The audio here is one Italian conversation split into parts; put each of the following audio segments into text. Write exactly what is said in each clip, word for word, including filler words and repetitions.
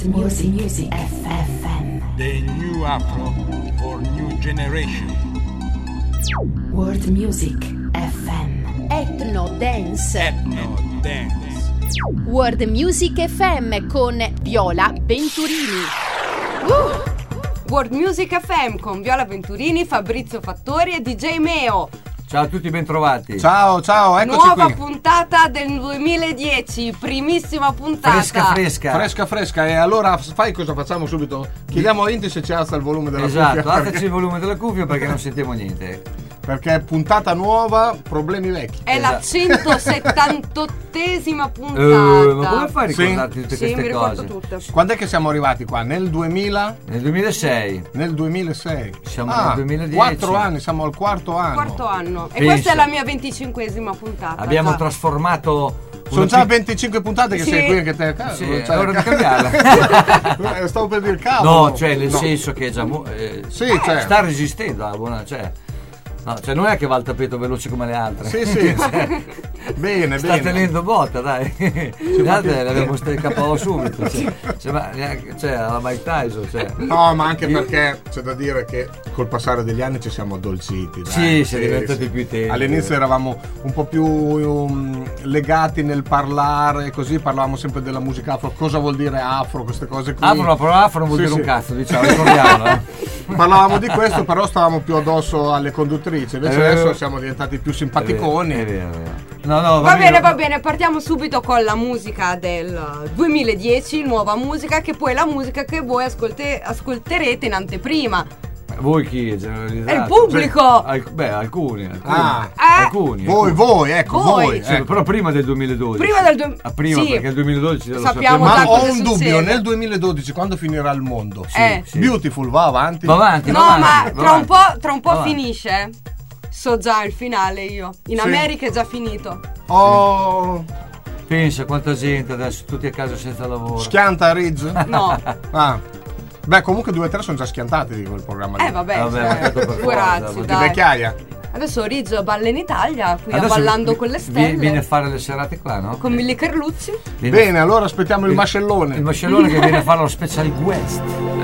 Music, Music F M. The new Afro for new generation. World Music F M. Ethno Dance. Ethno Dance. World Music F M con Viola Venturini. Uh! World Music F M con Viola Venturini, Fabrizio Fattori e D J Meo. Ciao a tutti, bentrovati. Ciao, ciao, eccoci Nuova qui. puntata del duemiladieci, primissima puntata. Fresca, fresca. Fresca, fresca. E allora fai cosa facciamo subito? Chiediamo a Inti se ci alza il volume della Esatto, cuffia. alzaci Perché, il volume della cuffia perché non sentiamo niente. perché puntata nuova, problemi vecchi. È la Esatto. centosettantottesima puntata. Eh, ma come fai a Sì. ricordarti tutte Sì, mi queste ricordo cose? tutte. Quando è che siamo arrivati qua? Nel duemila? Nel duemilasei. Nel duemilasei. Siamo ah, nel duemiladieci. Quattro anni, siamo al quarto anno. Quarto anno. E Pensa. questa è la mia venticinquesima puntata. Abbiamo già. trasformato. Sono una già pic- venticinque puntate che Sì. sei qui e che te cazzo, Sì, cioè, è ora di ca- cambiarla. Stavo per dire cavolo. No, cioè nel No. senso che è già mo- eh, Sì, cioè. sta resistendo alla buona, cioè. No, cioè non è che va al tappeto veloce come le altre. Sì, sì. Cioè, Bene, sta bene. tenendo botta, dai. Le altre le abbiamo steccato subito. Cioè, cioè, ma neanche, cioè, alla Mike Tyson. Cioè. No, ma anche Io- perché c'è da dire che col passare degli anni ci siamo addolciti. Dai. Sì, si è diventati più teneri. All'inizio eravamo un po' più um, legati nel parlare, così parlavamo sempre della musica afro. Cosa vuol dire afro, queste cose qui. Afro, la parola afro non vuol Sì, dire sì. un cazzo, diciamo, ricordiamolo. eh. Parlavamo di questo, però stavamo più addosso alle conduttrici. Invece Eh, adesso siamo diventati più simpaticoni. È vero, è vero. No, no, Va bene, bene. va bene, partiamo subito con la musica del duemiladieci, nuova musica, che poi è la musica che voi ascolte- ascolterete in anteprima. Voi chi è generalizzato? È il pubblico! Al- beh, alcuni, alcuni. Ah. Eh? alcuni. Voi, alcuni. voi, ecco, Voi. voi. Sì, ecco. però prima del duemiladodici. Prima del du- Ah, prima sì. perché il duemiladodici lo Sappiamo sappiamo. già Ma cosa ho un dubbio, succede. nel duemiladodici quando finirà il mondo? Sì, Eh. sì. Beautiful va avanti? Va avanti, No, va avanti, ma va tra un avanti. po', tra un po' Va avanti. finisce. So già il finale io. In Sì. America è già finito. Oh, Pensa quanta gente adesso, tutti a casa senza lavoro. schianta Ridge? No. Ah. Beh, comunque due o tre sono già schiantati di quel programma lì. Eh vabbè, Vabbè, cioè, ma tanto per figurati, forza, Di dai. vecchiaia. Adesso Ridge balla in Italia, qui a Adesso Ballando vi- con le vi- stelle. Viene a fare le serate qua, no? Con Milli Carlucci. Viene- Bene, allora aspettiamo il il- mascellone. Il mascellone che viene a fare lo special guest.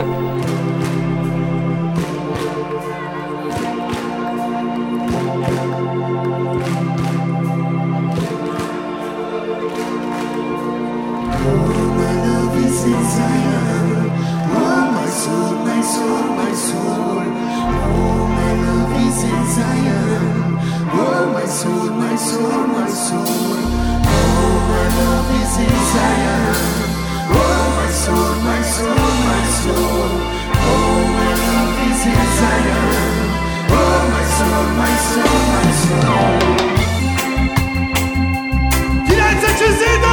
Firenze Cesena!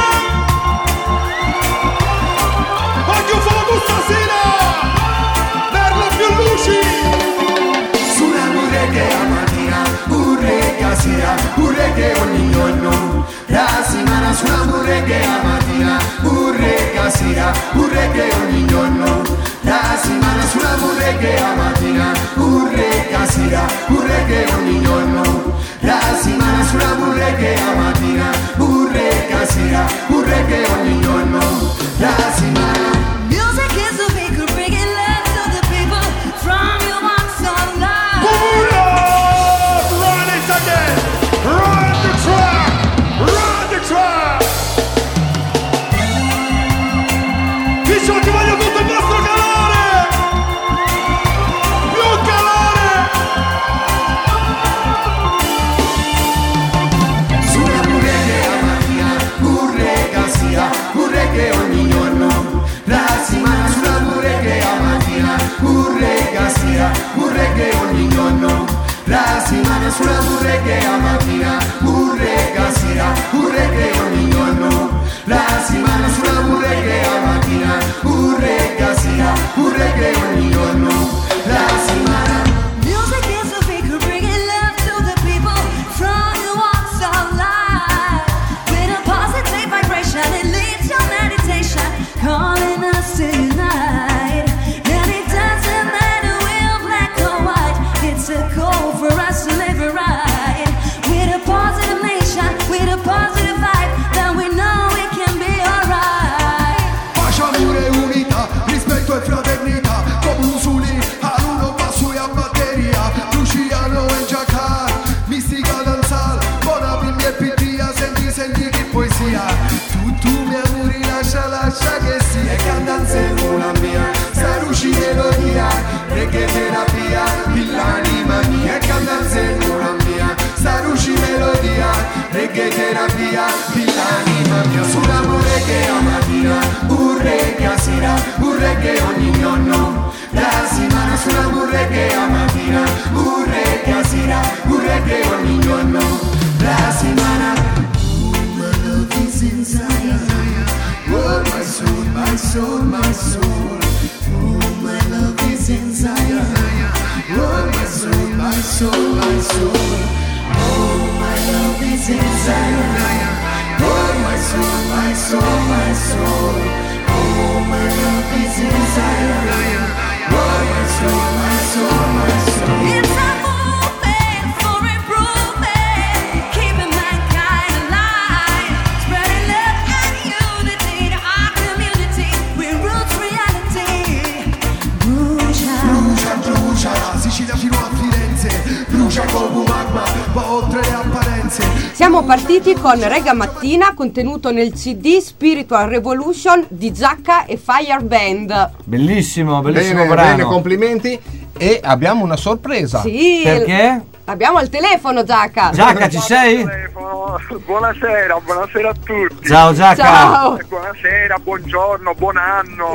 Voglio fuoco stasera! Merlo più luci! Sulla mure che la mattina, pure che sera, pure che ogni giorno. La settimana sulla mure che la mattina, pure che sera, pure che ogni giorno. La settimana sulla mure che la mattina, pure che sera, pure che ogni giorno. La settimana sulla mure che la mattina, pure che sera, pure che ogni giorno. La settimana. Music is the vehicle bringing love to the people from your walks of life. Pura! Run it again! Run the track! Run the track! Dicevo che voglio tutto il vostro calore! Più calore! Sulla mure che la mattina, pure che sia, pure che ogni giorno. La settimana sulla mure che la mattina, pure che sia, pure che ogni giorno. La settimana sulla mure che la mattina, pure che sia, pure che ogni giorno. La settimana sulla mure che la mattina, pure che sia, pure che ogni giorno. La settimana. Music is the vehicle bringing love to the people from your walks of life. With a positive vibration, it leads your meditation, calling us to unite. And it doesn't matter we're black or white. It's a call for us to live it right. With a positive nation, with a positive vibe. beats inside. Oh my soul, my soul, my soul. Oh my love beats inside. Oh my soul, my soul, my soul. It's a movement for improvement, keeping mankind alive, spreading love and unity to our community. We roots reality. Brucia, Brucia, brucia, la Sicilia fino a Firenze. Brucia come magma, va oltre le apparenze. Siamo partiti con Reggae Mattina, contenuto nel C D Spiritual Revolution di Giacca e Fire Band. Bellissimo, bellissimo Bene, brano. bene, complimenti. E abbiamo una sorpresa. Sì, Perché? abbiamo il telefono, Giacca. Giacca, ci sei? Buonasera, buonasera a tutti. Ciao Giacca. Ciao. Buonasera, buongiorno, buon anno.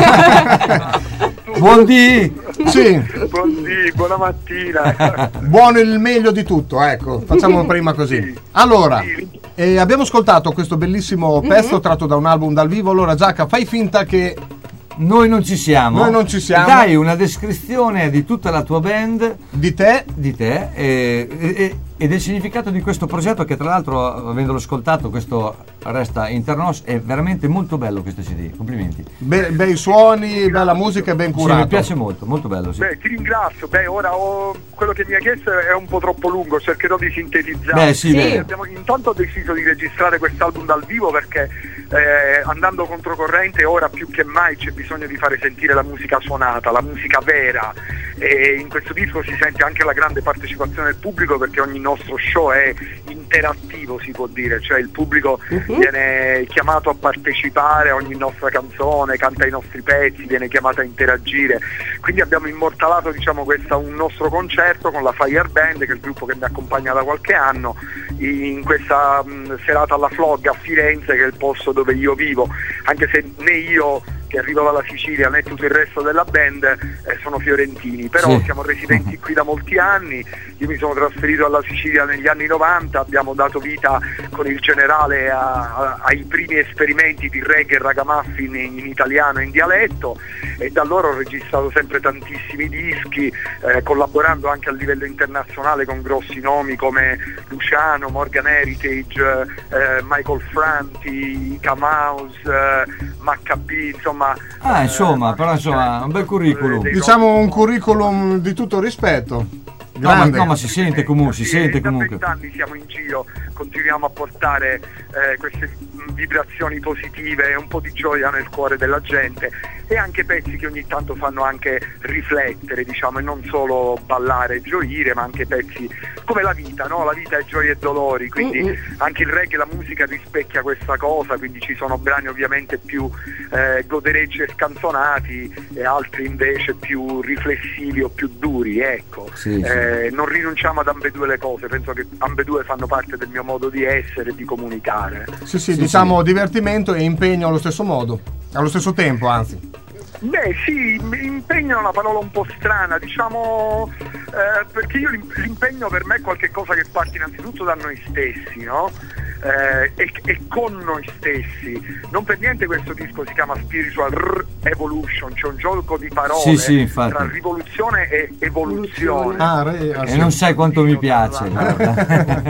Buondì. Sì, Buondì, buona mattina. buono il meglio di tutto, ecco. Facciamo prima così. Allora, eh, abbiamo ascoltato questo bellissimo pezzo tratto da un album dal vivo. Allora, Giacca, fai finta che Noi non ci siamo. Noi non ci siamo. Dai una descrizione di tutta la tua band, di te, di te e, e, e del significato di questo progetto che, tra l'altro, avendolo ascoltato, questo resta internos, è veramente molto bello questo C D. Complimenti. be- bei suoni, bella musica e ben Sì, curato. mi piace molto, molto bello. Sì. Beh, ti ringrazio. Beh, ora ho... quello che mi hai chiesto è un po' troppo lungo, cercherò di sintetizzare. Beh, sì, Sì. beh. Abbiamo, intanto ho deciso di registrare quest'album dal vivo perché eh, andando controcorrente ora più che mai c'è bisogno di fare sentire la musica suonata, la musica vera, e in questo disco si sente anche la grande partecipazione del pubblico perché ogni nostro show è interattivo, si può dire, cioè il pubblico Mhm. viene chiamato a partecipare a ogni nostra canzone, canta i nostri pezzi, viene chiamato a interagire, quindi abbiamo immortalato, diciamo, questo un nostro concerto con la Fire Band, che è il gruppo che mi accompagna da qualche anno, in questa mh, serata alla Flog a Firenze, che è il posto dove io vivo, anche se né io che arrivo dalla Sicilia né tutto il resto della band eh, sono fiorentini, però Sì. siamo residenti qui da molti anni. Io mi sono trasferito alla Sicilia negli anni novanta, abbiamo dato vita con il generale a, a, ai primi esperimenti di reggae e ragamuffin in, in italiano e in dialetto, e da allora ho registrato sempre tantissimi dischi, eh, collaborando anche a livello internazionale con grossi nomi come Luciano, Morgan Heritage, eh, Michael Franti, Ika Mouse, eh, Maccabee, insomma. Ah, insomma, eh, però insomma, un bel curriculum. dei Diciamo un nomi- curriculum di tutto rispetto. No, ma, Grande. no, ma si sente comunque, si Sì, sente da comunque. vent'anni siamo in giro, continuiamo a portare eh, queste mh, vibrazioni positive e un po' di gioia nel cuore della gente, e anche pezzi che ogni tanto fanno anche riflettere, diciamo, e non solo ballare e gioire, ma anche pezzi come la vita, no? La vita è gioia e dolori, quindi Mm-mm. anche il reggae, la musica rispecchia questa cosa, quindi ci sono brani ovviamente più eh, goderecci e scanzonati e altri invece più riflessivi o più duri, ecco. Sì, sì. Eh, non rinunciamo ad ambedue le cose, penso che ambedue fanno parte del mio modo di essere e di comunicare. Sì, sì, Sì, diciamo sì. divertimento e impegno allo stesso modo, allo stesso tempo, anzi. Beh sì, impegno è una parola un po' strana, diciamo, eh, perché io l'im- l'impegno per me è qualcosa che parte innanzitutto da noi stessi, no? Eh, e, e con noi stessi. Non per niente questo disco si chiama Spiritual R- Evolution, c'è un gioco di parole Sì, sì, infatti. tra rivoluzione e evoluzione. Ah, re, ah, E sì. non sai quanto mi piace, guarda.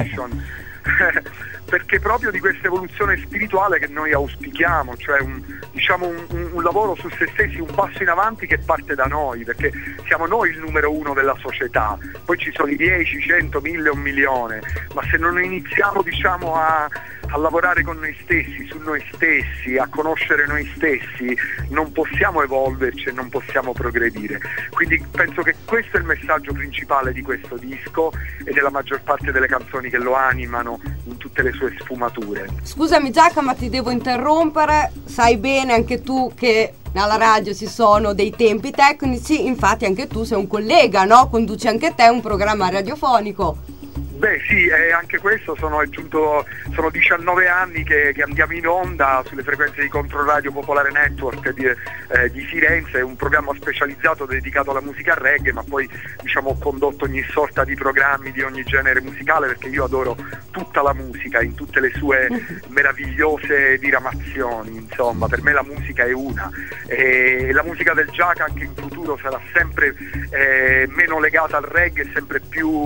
Perché proprio di questa evoluzione spirituale che noi auspichiamo, cioè un, diciamo un, un, un lavoro su se stessi, un passo in avanti che parte da noi, perché siamo noi il numero uno della società, poi ci sono i dieci, cento, mille, un milione, ma se non iniziamo, diciamo, a, a lavorare con noi stessi, su noi stessi, a conoscere noi stessi, non possiamo evolverci e non possiamo progredire. Quindi penso che questo è il messaggio principale di questo disco e della maggior parte delle canzoni che lo animano in tutte le sue sfumature. Scusami Giacca, ma ti devo interrompere. Sai bene anche tu che alla radio ci sono dei tempi tecnici, infatti anche tu sei un collega, no? Conduci anche te un programma radiofonico. Beh sì, eh, anche questo sono aggiunto, sono diciannove anni che, che andiamo in onda sulle frequenze di Controradio Popolare Network di, eh, di Firenze, un programma specializzato dedicato alla musica reggae, ma poi diciamo ho condotto ogni sorta di programmi di ogni genere musicale, perché io adoro tutta la musica in tutte le sue meravigliose diramazioni, insomma per me la musica è una, e la musica del Giacca anche in futuro sarà sempre eh, meno legata al reggae, sempre più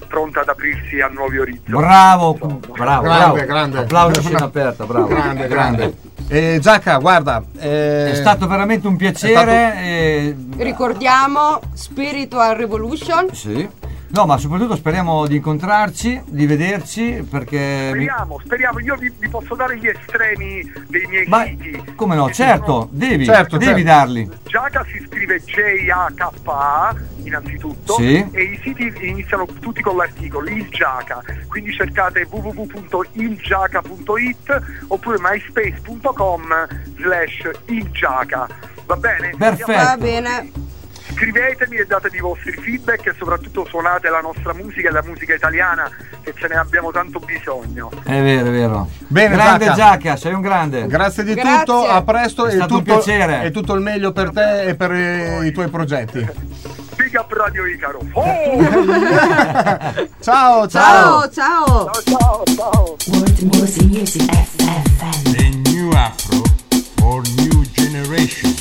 pronta ad aprirsi a nuovi orizzonti. Bravo, Insomma. bravo, Grande, bravo. grande. Applausi a scena aperta, bravo. Grande, grande. Eh, Giacca, guarda, eh, È stato veramente un piacere. È stato- e- Ricordiamo Spiritual Revolution. Sì. No, ma soprattutto speriamo di incontrarci, di vederci, perché... mi- Speriamo, speriamo, io vi, vi posso dare gli estremi dei miei Ma siti. come no, Che certo, sono- devi, Certo, devi certo. darli. Giaca si scrive J A K A innanzitutto, Sì. e i siti iniziano tutti con l'articolo Il Giaca, quindi cercate w w w punto il giaca punto i t oppure myspace punto com slash il giaca. Va bene? Perfetto. Va bene. Scrivetemi e datemi i vostri feedback e soprattutto suonate la nostra musica e la musica italiana, che ce ne abbiamo tanto bisogno. È vero, è vero. Bene, grande Giacca. Giacca, sei un grande. grazie di Grazie. tutto, a presto È e stato un tutto, piacere. e tutto il meglio per te e per eh, i tuoi progetti. Big up Radio Icaro. Oh! Ciao, ciao. Ciao, ciao. Ciao, ciao, ciao. World Music Music F M. The new Afro for new generation.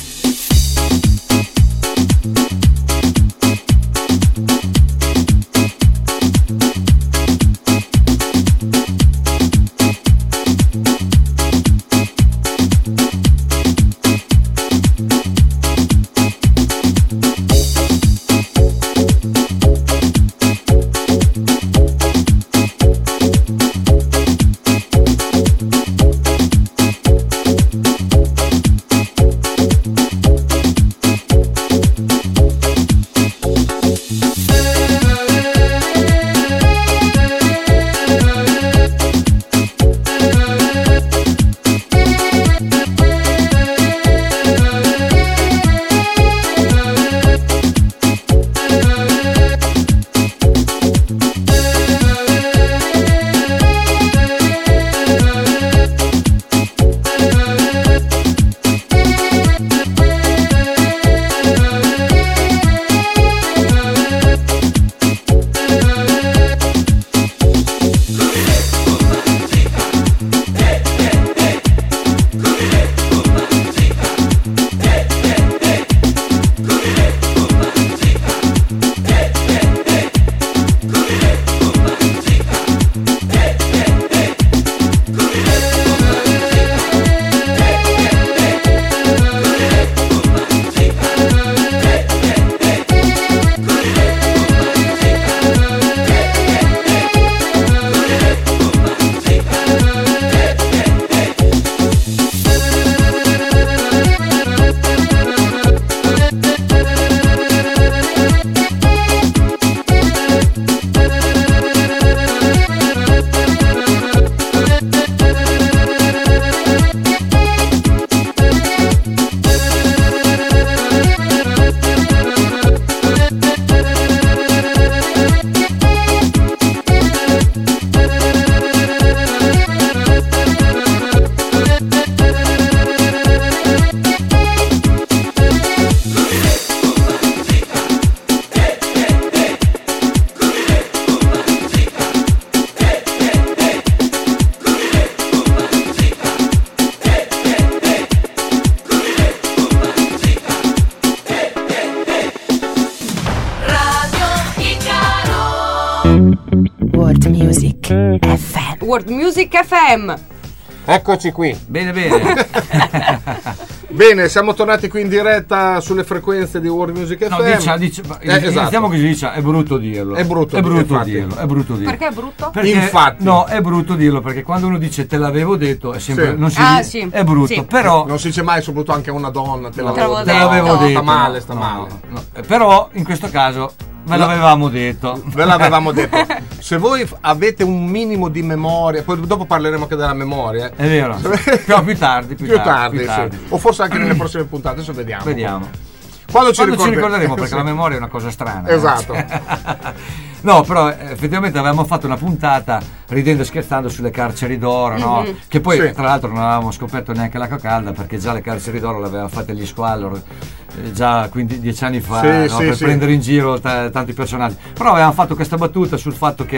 World Music F M. World Music F M. Eccoci qui. Bene, bene. Bene, siamo tornati qui in diretta sulle frequenze di World Music F M. No, dice, dice, Eh, esatto. iniziamo così, dice, è brutto dirlo. È brutto è brutto infatti. dirlo, è brutto dirlo. Perché è brutto? Perché, Infatti. no, è brutto dirlo perché quando uno dice te l'avevo detto è sempre Sì. non si Ah, dice- sì. è brutto, Sì. però Non si dice mai, soprattutto anche a una donna, te l'avevo Te l'avevo detto. detto. Sta male, no, sta no, male. no. Però in questo caso ve l'avevamo detto. Ve l'avevamo detto. Se voi f- avete un minimo di memoria, poi dopo parleremo anche della memoria. eh. È vero. Però più tardi, più, Più tardi, più sì. tardi. O forse anche nelle prossime puntate, adesso vediamo. Vediamo. Quando ci, Quando ci ricorde- ricorderemo, perché Sì. la memoria è una cosa strana. no? Esatto. No, però eh, effettivamente avevamo fatto una puntata ridendo e scherzando sulle carceri d'oro, no? Mhm. Che poi Sì. tra l'altro non avevamo scoperto neanche l'acqua calda perché già le carceri d'oro le aveva fatte gli Squallor eh, già quindi dieci anni fa, Sì, no? sì, per sì. prendere in giro ta- tanti personaggi. Però avevamo fatto questa battuta sul fatto che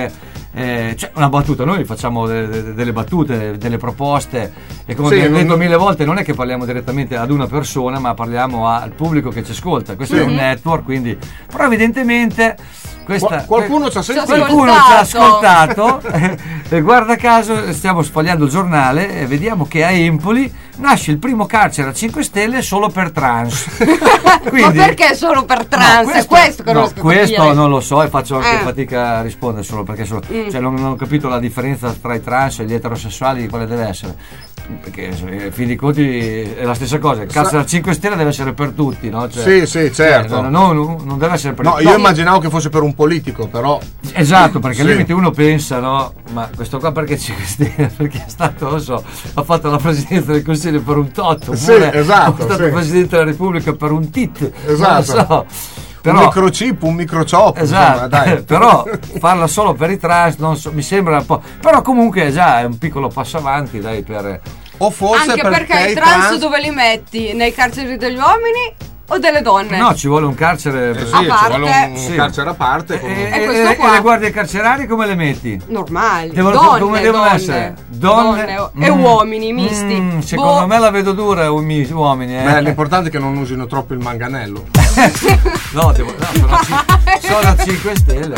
eh, cioè una battuta, noi facciamo de- de- delle battute, delle proposte e come Sì, abbiamo detto non- mille volte non è che parliamo direttamente ad una persona, ma parliamo al pubblico che ci ascolta. Questo è un network, quindi però evidentemente questa, Qual- qualcuno ci ha Ci ha sentito. qualcuno ci ha ascoltato e guarda caso stiamo sfogliando il giornale e vediamo che a Empoli nasce il primo carcere a cinque stelle solo per trans. Quindi, Ma perché solo per trans? no, È questo che no, non riesco a questo capire. non lo so e faccio anche Eh. fatica a rispondere solo perché solo, Mm. cioè, non, non ho capito la differenza tra i trans e gli eterosessuali, quale deve essere, perché eh, a fin dei conti è la stessa cosa, il carcere a cinque stelle deve essere per tutti, no? Cioè, Sì, sì, certo. cioè, no, no, non deve essere per No, tutti. io immaginavo che fosse per un politico, però. Esatto, perché Sì. al limite uno pensa, no? Ma questo qua perché cinque Stelle? Perché è stato, non so, ha fatto la presidenza del Consiglio per un tot, Sì, oppure esatto, è stato sì. presidente della Repubblica per un tit. Esatto. Non lo so. Un Però, microchip, un microchop, insomma, esatto, dai. però farla solo per i trans non so, mi sembra un po'. Però comunque è già è un piccolo passo avanti, dai, per. O forse Anche perché, i trans, dove li metti? Nei carceri degli uomini o delle donne? No, ci vuole un carcere. Eh sì, A ci parte- vuole un Sì. carcere a parte. E, comunque. E e- questo e- qua? e le guardie carcerarie come le metti? Normali. Devono- donne, come devono donne, essere? Donne, Donne, e mm, uomini misti. Mm, secondo Boh. me la vedo dura umi- uomini. Eh. Beh, l'importante è che non usino troppo il manganello. No, devo, no, sono, a ci- sono a cinque stelle.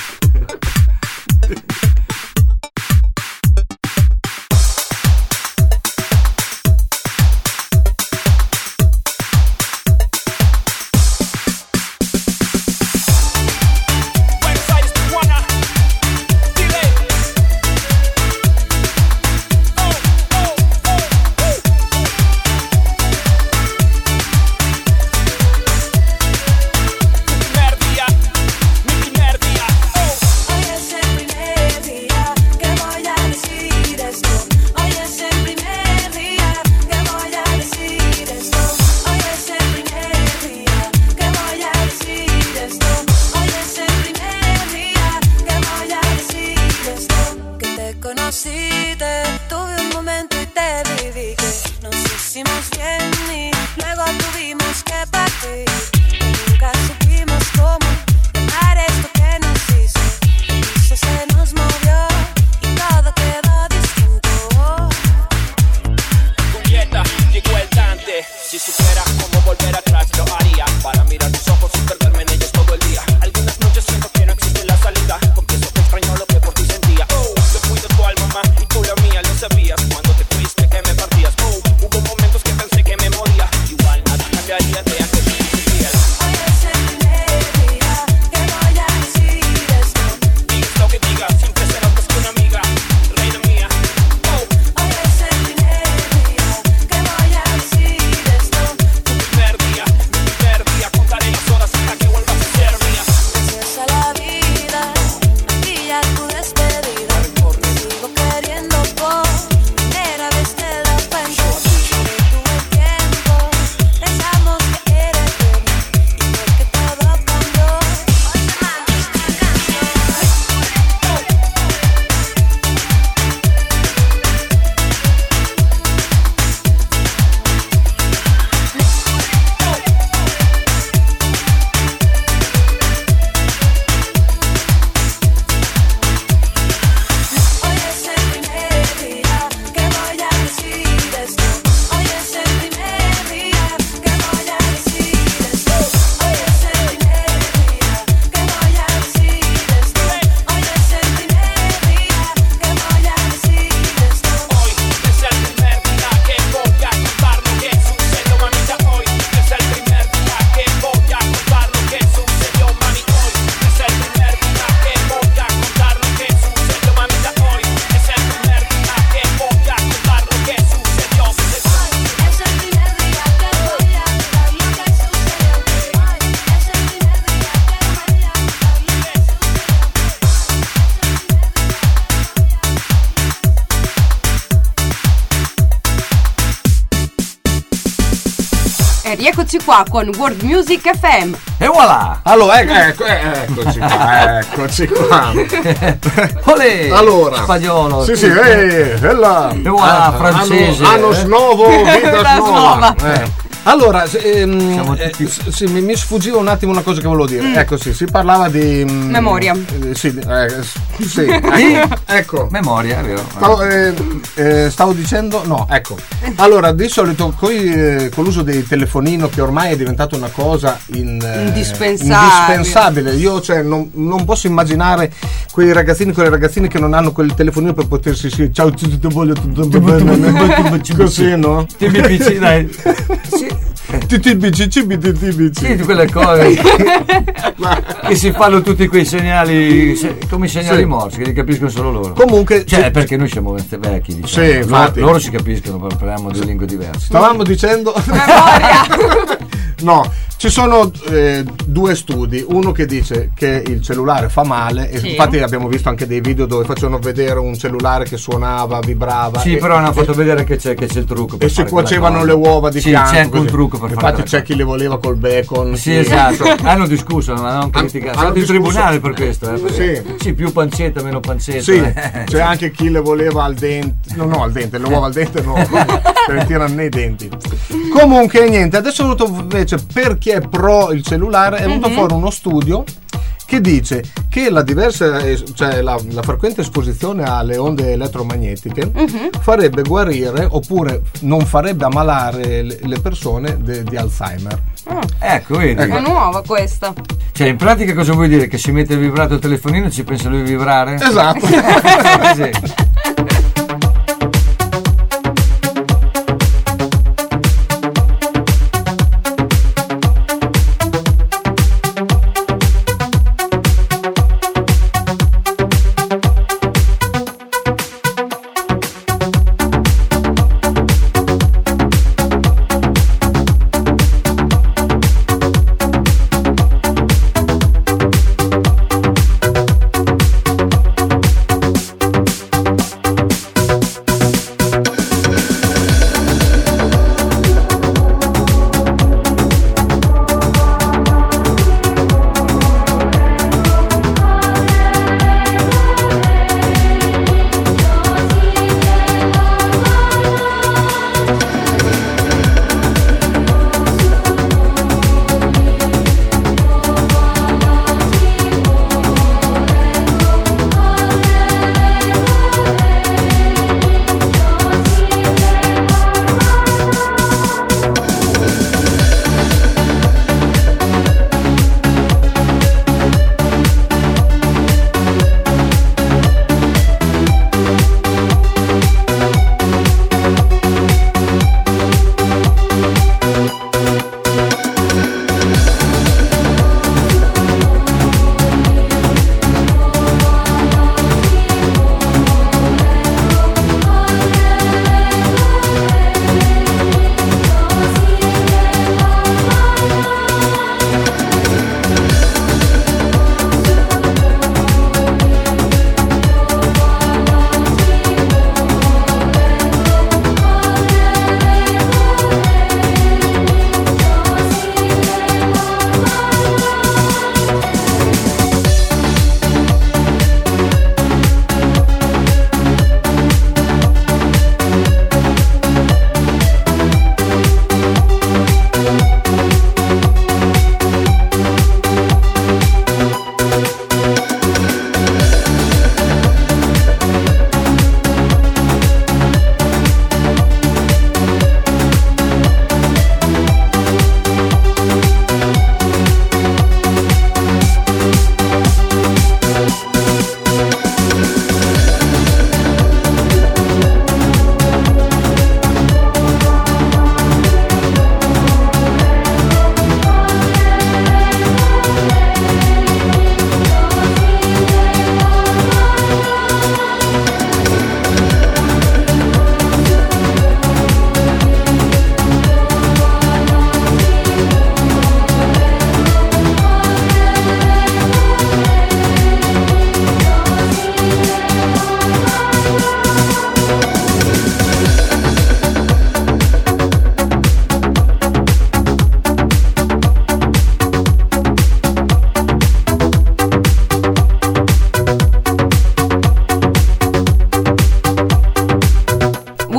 Hoy es el primer día que voy a decir esto. Hoy es el primer día que voy a decir esto. Hoy es el primer día que voy a decir esto. Hoy es el primer día que voy a decir esto. Que te conocí, te tuve un momento y te viví. Que nos hicimos bien y luego tuvimos que partir. Nunca supimos cómo llamar esto que nos hizo. El piso se nos movió y todo quedó distinto. Julieta, llegó el Dante. Si supiera cómo volver atrás lo haría. Para mirar tus ojos y perderme en ellos todo el día. Algunas noches siento que no existe la salida. Confieso que extraño lo que por ti sentía. Oh, yo cuido tu alma más y tú la mía. Lo sabías cuando te fuiste que me partías. Oh, hubo momentos que pensé que me moría. Igual nada cambiaría de aquel día. Hoy es el primer día que voy a decir esto. Digas lo que digas, siempre serás más que una amiga. Reina mía. Oh, Hoy es el primer día que voy a decir esto. tu primer día, mi primer día. Contaré las horas hasta que vuelvas a ser mía. Gracias a la vida, aquí ya tu despedida. Te sigo queriendo por primera vez te lo cuento. Tuve tiempo, pensamos que eres bien y porque todo cambió. Hoy te mando esta canción. Hoy es el primer día que voy a decir esto. Hoy es el primer día que voy a decir esto. Hoy es el primer día que voy a decir esto. Hoy es el primer día que voy a decir esto. Hoy es el primer día que voy a contar lo que sucedió, mamita. Hoy es el primer día que voy a contar lo que sucedió, mami. Hoy es el primer día que voy a contar lo que sucedió, mamita. Hoy es el primer día que voy a contar lo que sucedió. Es el primer día que voy a contar lo que sucedió. Hoy es el primer día que voy a E rieccoci qua con World Music F M. E voilà! Allora, ecco, ecco, eh, eccoci qua, eccoci qua. Olè! Allora, Spagnolo! Sì, sì, eh, e là. E voilà, francese! Anno, anno eh. nuovo, vita Vita nuova. nuova. Eh. Allora, ehm, Siamo eh, tutti- s- sì, mi, mi sfuggiva un attimo una cosa che volevo dire. Mm. Ecco, sì, si parlava di mm, Memoria. eh, sì, eh, s- sì, ecco, ecco. Memoria, è vero. Stavo, eh, eh, stavo dicendo, no, ecco. Allora, di solito coi, eh, con l'uso dei telefonino, che ormai è diventato una cosa in, eh, Indispensabile. indispensabile. Io cioè, non, non posso immaginare quei ragazzini, quelle ragazzine che non hanno quel telefonino per potersi sì, ciao, ti, ti voglio tutto bene, così, no? T B P C, dai. Sì. T T B C, C B T T B C. Sì, di quelle cose che si fanno tutti quei segnali, se- come i segnali Sì. morsi, che li capiscono solo loro. Comunque, Cioè, sì. perché noi siamo vecchi, diciamo. Sì, loro, infatti. loro si capiscono, parliamo due lingue diverse. Stavamo dicendo no, ci sono eh, due studi, uno che dice che il cellulare fa male e Sì. infatti abbiamo visto anche dei video dove facevano vedere un cellulare che suonava, vibrava Sì, e, però hanno fatto e, vedere che c'è, che c'è il trucco per e si fare quella cuocevano cosa. le uova di sì, fianco, c'è anche un così. trucco per fare infatti quella c'è chi le voleva col bacon. Sì, esatto. Hanno discusso, ma non criticato. Sono hanno in discusso- tribunale per questo. Eh, perché- Sì. sì, più pancetta, meno pancetta. Sì, eh. c'è anche chi le voleva al dente, no, no, al dente, le uova al dente no, per le tirano nei denti. Comunque, niente, adesso è venuto invece per chi è pro il cellulare, è venuto fuori uno studio che dice che la diversa, eh, cioè la, la frequente esposizione alle onde elettromagnetiche farebbe guarire oppure non farebbe ammalare le, le persone de- di Alzheimer. Ecco, vedi. È nuova questa. Cioè, in pratica cosa vuoi dire? Che si mette il vibrato al telefonino e ci pensa lui a vibrare? Esatto. Sì.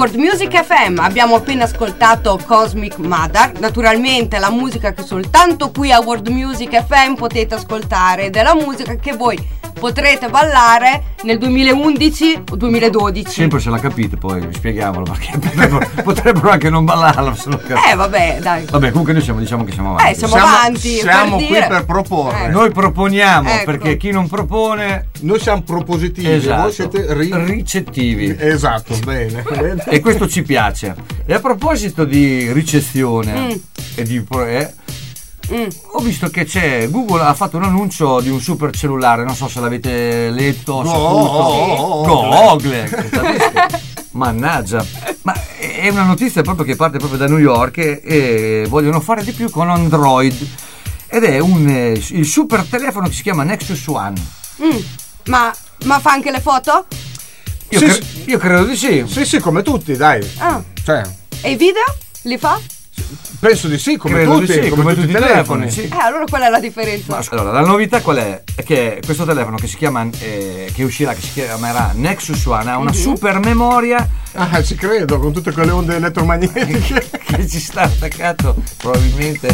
World Music F M. Abbiamo appena ascoltato Cosmic Mother, naturalmente la musica che soltanto qui a World Music F M potete ascoltare, ed è la musica che voi potrete ballare nel duemilaundici o duemiladodici. Sempre se la capite, poi spieghiamolo, perché potrebbero, potrebbero anche non ballarla se lo capite. Eh vabbè, dai. Vabbè, comunque noi siamo, diciamo che siamo avanti. Eh, siamo, siamo avanti. Siamo per qui dire. per proporre. Eh. Noi proponiamo, Ecco. perché chi non propone, noi siamo propositivi, esatto, voi siete ri- ricettivi. Esatto, bene. E questo ci piace. E a proposito di ricezione Mm. e di eh, Mm. ho visto che c'è Google ha fatto un annuncio di un super cellulare, non so se l'avete letto, No, saputo. oh, oh, Google. Mannaggia. Ma è una notizia proprio che parte proprio da New York e, e vogliono fare di più con Android. Ed è un eh, il super telefono che si chiama Nexus One. Mm. Ma, ma fa anche le foto? Io, Sì, cre- sì. io credo di sì. Sì, sì, come tutti, dai. Ah. Cioè, E i video? Li fa? penso di sì, come Credo di tutti, sì, come, come tutti i tutti i telefoni. telefoni, sì. Eh, allora qual è la differenza? Ma, allora, la novità qual è? È che questo telefono che si chiama eh, che uscirà, che si chiamerà Nexus One, ha una Mhm. super memoria Ah, ci credo, con tutte quelle onde elettromagnetiche. che ci sta attaccato probabilmente.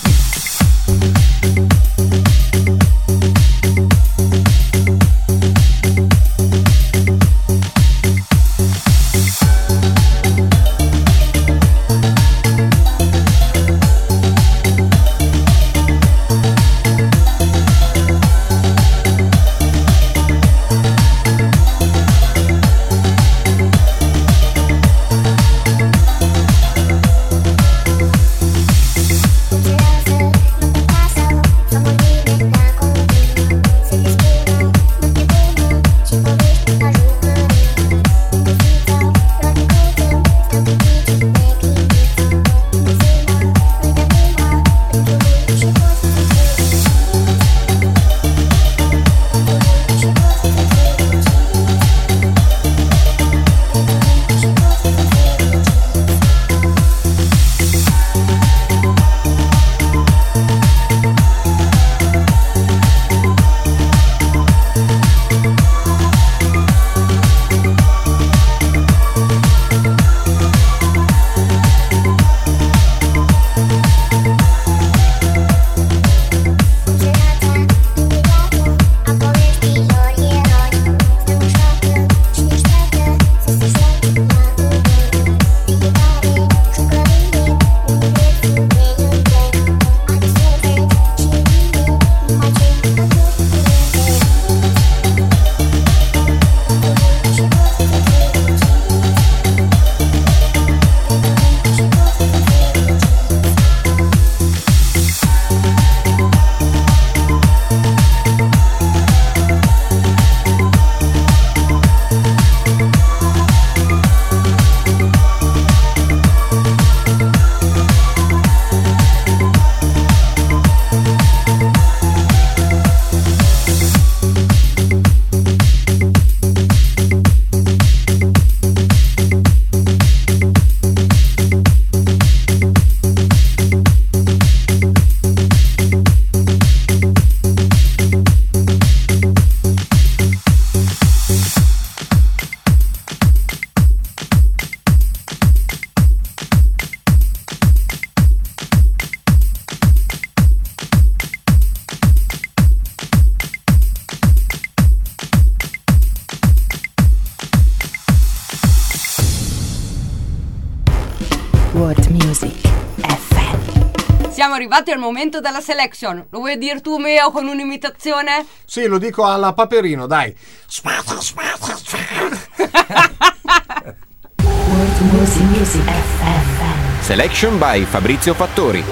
World Music F M. Siamo arrivati al momento della selection. Lo vuoi dire tu, Meo, con un'imitazione? Sì, lo dico alla Paperino, dai. World Music Music F M. Selection by Fabrizio Fattori.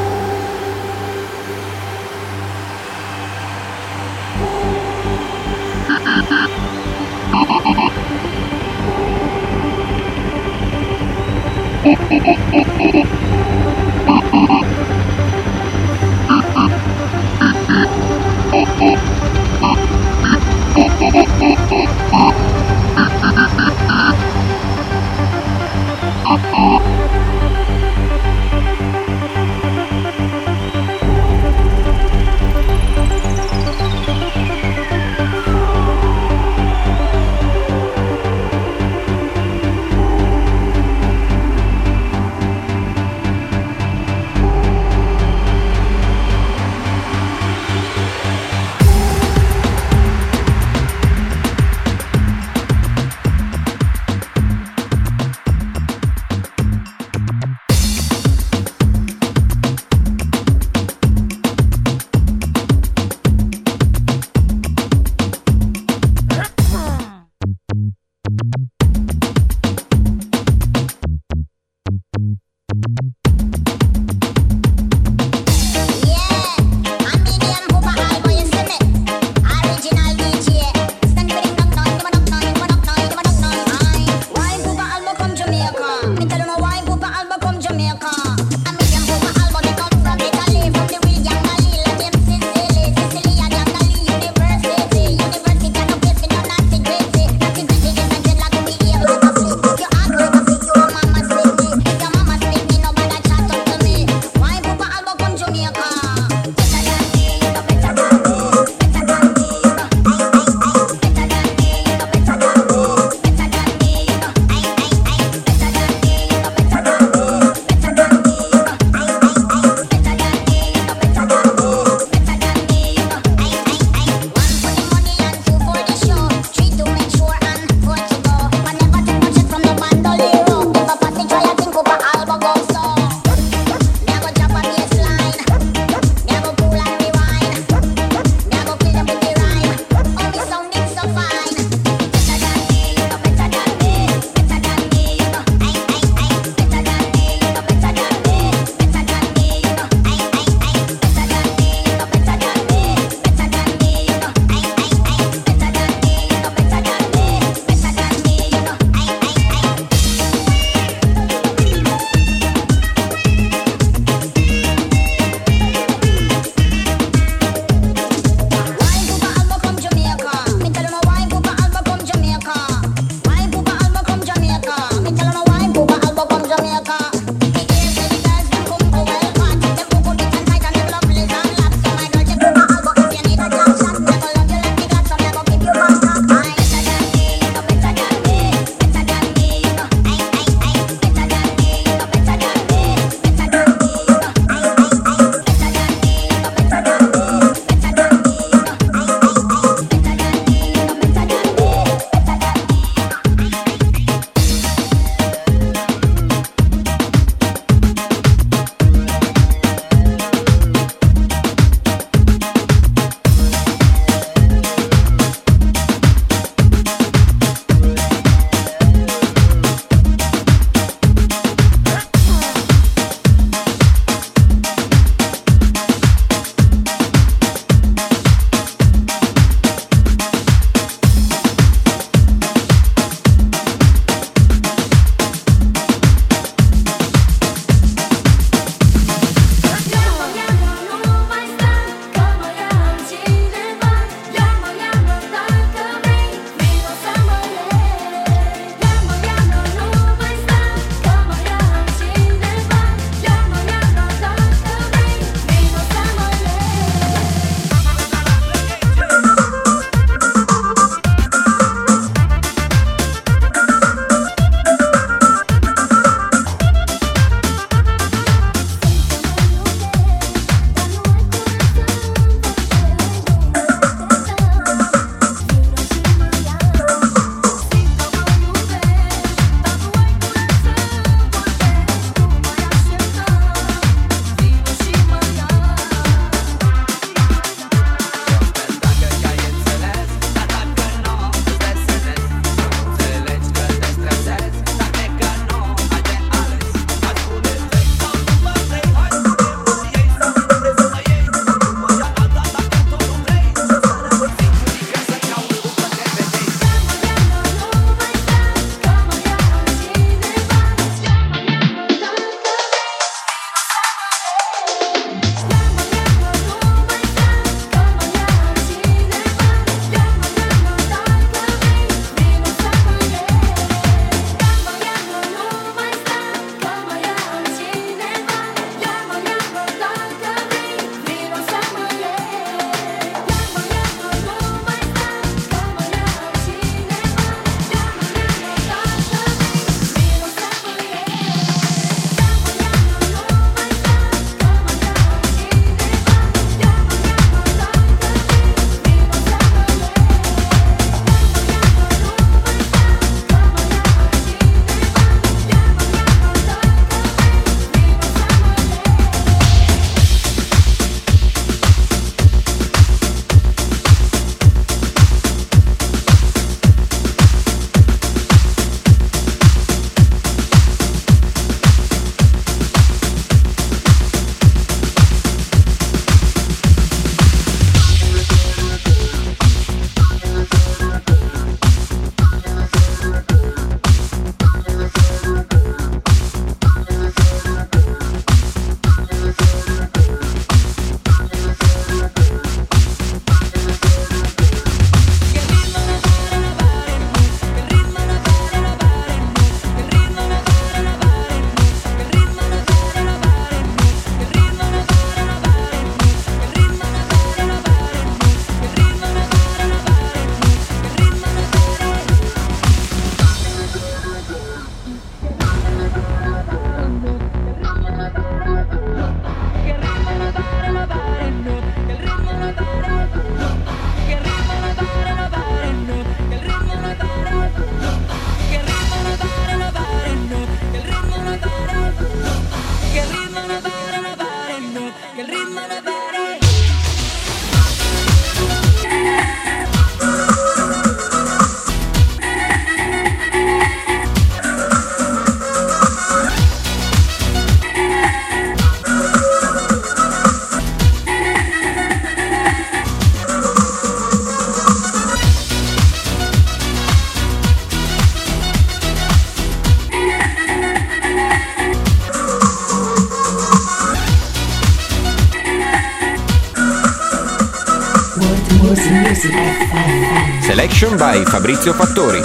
Music F M. Selection by Fabrizio Fattori.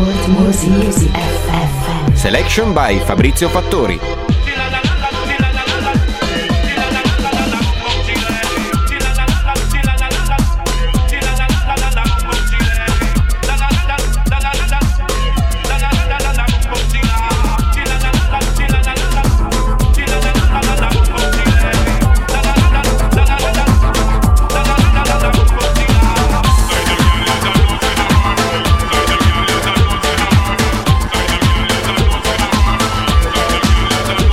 World Music Music F M. Selection by Fabrizio Fattori. Thank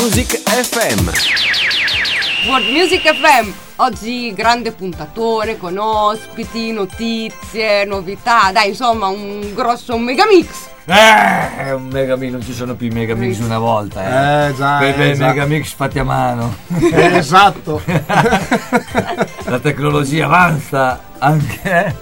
Music F M. World Music F M. Oggi grande puntatone con ospiti, notizie, novità. Dai, insomma, un grosso megamix. Eh, un megamix, non ci sono più i megamix di una volta. Eh, Eh, già, quei bei eh, già. megamix fatti a mano. Eh, esatto. La tecnologia avanza anche.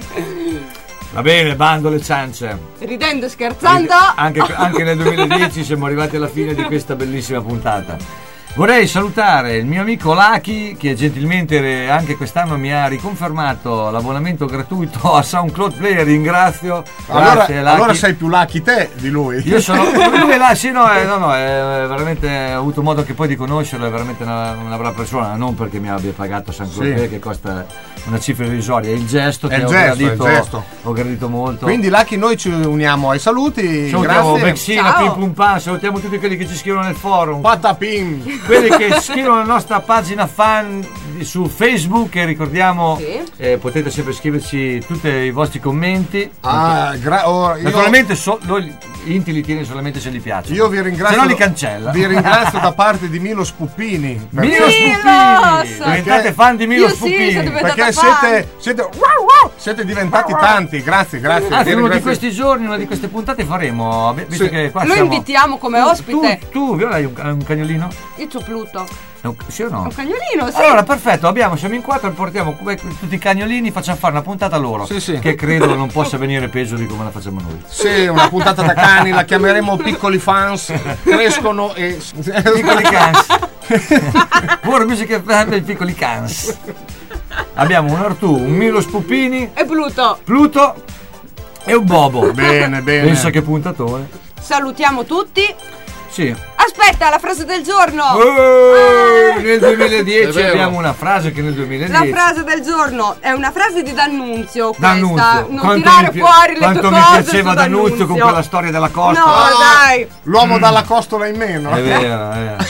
Va bene, bando le ciance. Ridendo e scherzando. Anche, anche nel duemiladieci siamo arrivati alla fine di questa bellissima puntata. Vorrei salutare il mio amico Lucky che gentilmente anche quest'anno mi ha riconfermato l'abbonamento gratuito a SoundCloud Player. Ringrazio. Allora, Grazie, Lucky. allora sei più lucky te di lui. Io sono lui è là, sì, no, eh, no, no, è veramente ho avuto modo anche poi di conoscerlo, è veramente una, una brava persona, non perché mi abbia pagato SoundCloud Sì. Player che costa una cifra irrisoria, è il gesto È che il ho, gesto, gradito, è il gesto. ho gradito molto. Quindi Lucky, noi ci uniamo ai saluti. Salutiamo Grazie. Bexina, Ciao. Pim Pum Pam, salutiamo tutti quelli che ci scrivono nel forum. Patapim. Quelli che scrivono alla nostra pagina fan di- su Facebook e ricordiamo Sì. eh, potete sempre scriverci tutti i vostri commenti. Ah, gra- oh, io, Naturalmente so, noi Inti li tiene solamente se gli piace. io vi ringrazio. Se no li cancella. Vi ringrazio da parte di Milo Spuppini. perché- Milo Spuppini! Milos! Diventate fan di Milo Io sì, Spuppini. sono diventata Perché fan. siete, siete, siete diventati tanti. Grazie, grazie. Anzi, Vi uno di ringrazio. questi giorni, una di queste puntate faremo. Visto Sì. che qua Lo siamo- invitiamo come Tu- ospite. Tu, tu Viola, hai un, hai un cagnolino? Io c'ho Pluto. È un- Sì o no? Un cagnolino, sì. Allora, perfetto, abbiamo, siamo in quattro, portiamo come tutti i cagnolini, facciamo fare una puntata loro. Sì, sì. Che credo non possa venire peggio di come la facciamo noi. Sì, una puntata da cani, la chiameremo Piccoli Fans. Crescono e. Piccoli cans. World Music F M, i piccoli cans. Abbiamo un Artù, un Milo Spuppini, E Pluto. Pluto e un Bobo. Bene, bene. Pensa che puntatone. Salutiamo tutti. Sì. Aspetta, la frase del giorno. Oh, nel È duemiladieci vero. abbiamo una frase che nel La duemiladieci frase del giorno è una frase di D'Annunzio. Questa. D'Annunzio. Non Quanto tirare mi pi- fuori le quanto tue mi cose piaceva su D'Annunzio con quella storia della costa. No, dai. L'uomo dalla costola in meno. È vero, è vero.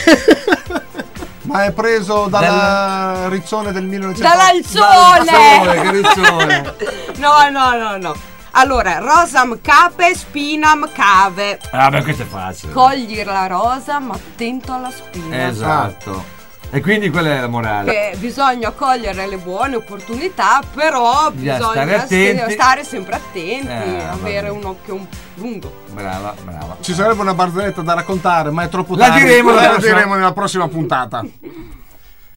Ma è preso dalla riccione del millenovecento. Dall'alzone. Che riccione. No, no, no, no. Allora, rosam cape, spinam cave. Ah, beh, questo è facile. Cogli la rosa, ma attento alla spina. Esatto. E quindi quella è la morale. Che bisogna cogliere le buone opportunità, però Bisogna bisogna stare attenti. stare sempre attenti, Eh, avere vabbè. un occhio un- lungo. Brava, brava. Ci sarebbe una barzelletta da raccontare, ma è troppo La tardi. diremo la La prossima- diremo nella prossima puntata.